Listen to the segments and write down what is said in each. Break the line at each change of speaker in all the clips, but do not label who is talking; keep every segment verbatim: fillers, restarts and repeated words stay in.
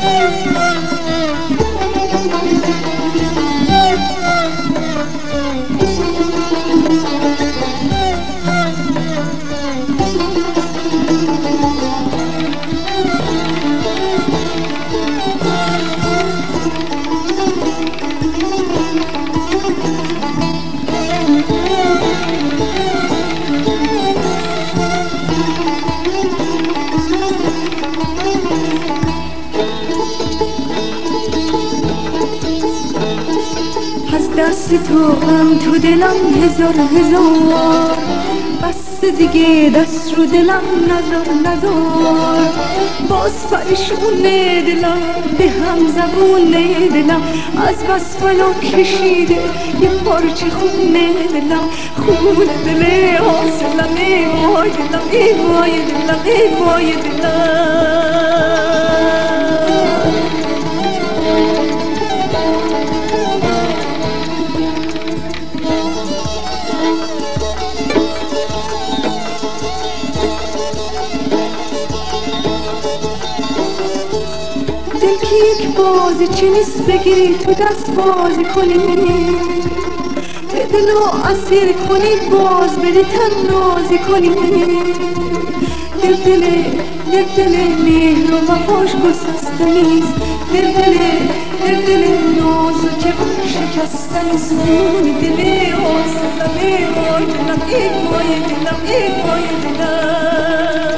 دست تو هم تو دلم هزار هزار، بس دیگه دست رو دلم نزار نزار. باز پریشونه دلم به هم زبونه دلم، از بس فنا کشیده یه پارچه خونه دلم. خون دل حاصلم ای وای دلم، ای وای دلم، ای وای دلم. دل که یک بازی چه نیست بگیری تو دست بازی کنی، به دلو اسیر کنی باز بده تن نازی کنی. دل دل دل دل مهر و وفاش گسسته نیست، دل دل دل دل نازو که شکسته نیست. خون دل حاصلم ای وای دلم، ای وای دلم، ای وای دلم.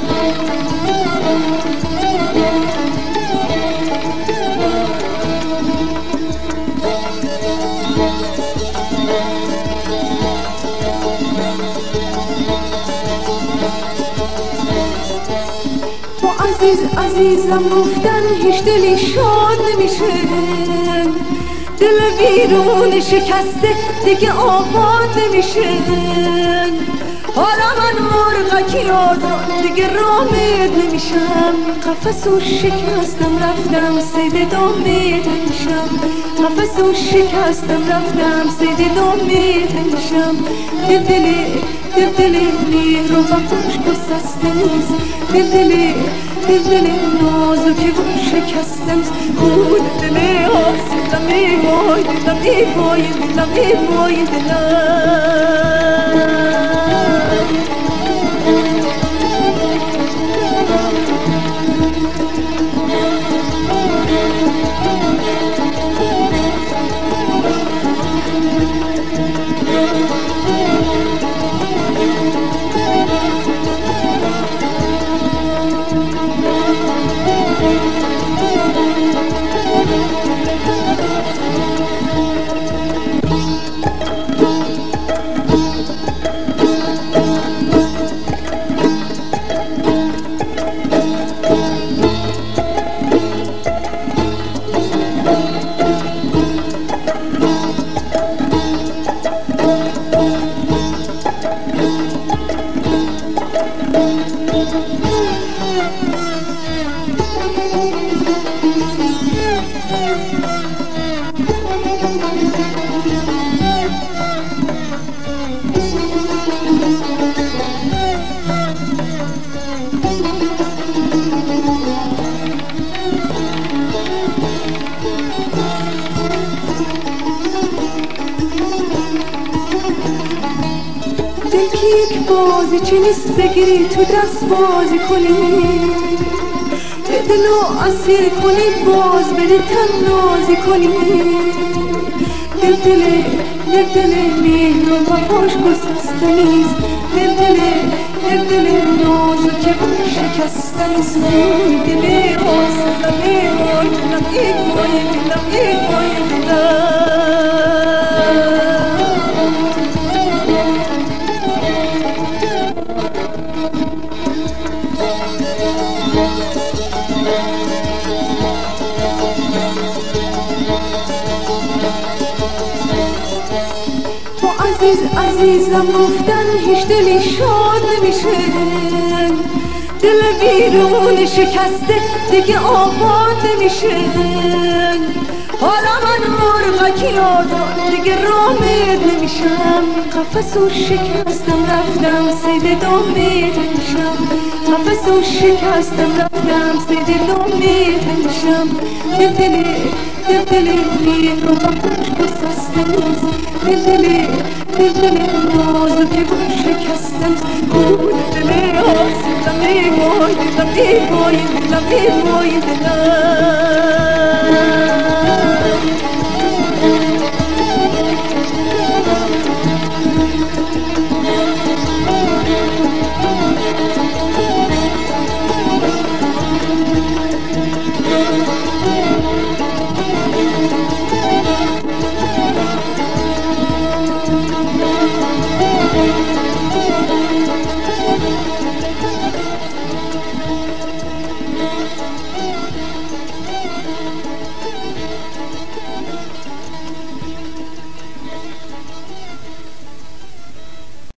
با عزیز عزیزم گفتن هیچ دلی شاد نمیشه، دل بیرون شکسته دیگه آباد نمیشه. حالا من مرغکی آزاد دیگه رامد نمیشم، قفسو شکستم رفتم صید دامید نمیشم، قفسو شکستم رفتم صید دامید نمیشم. دل دل دل دل مهر و وفاش گسسته نیست، دل دل دل دل نازو که شکسته نیست. خون دل حاصلم ای وای دلم، ای وای دلم، ای وای دلم. دل که یک بازی چه نیست بگیری تو دست بازی کنی، به دلو اسیر کنی باز بده تن نازی کنی. دل دل دل دل مهر و وفاش گسسته نیست، دل دل دل دل نازو که شکسته نیست. خون دل حاصلم ای وای دلم، ای وای دلم، ای وای دلم. با عزیز عزیزم گفتن هیچ دلی شاد نمیشه، دل بیرون شکسته دیگه آباد نمیشه. حالا من مرغکی آزاد دیگه رامد نمیشم قفسو شکستم رفتم سید دامید نمیشم قفسو شکستم رفتم سید دامید نمیشم دل دل دل دل رو با خوش بسستم دل دل دل دل نازو که با شکستم دل دل آسیدم ای وای دلم ای وای دلم ای وای دلم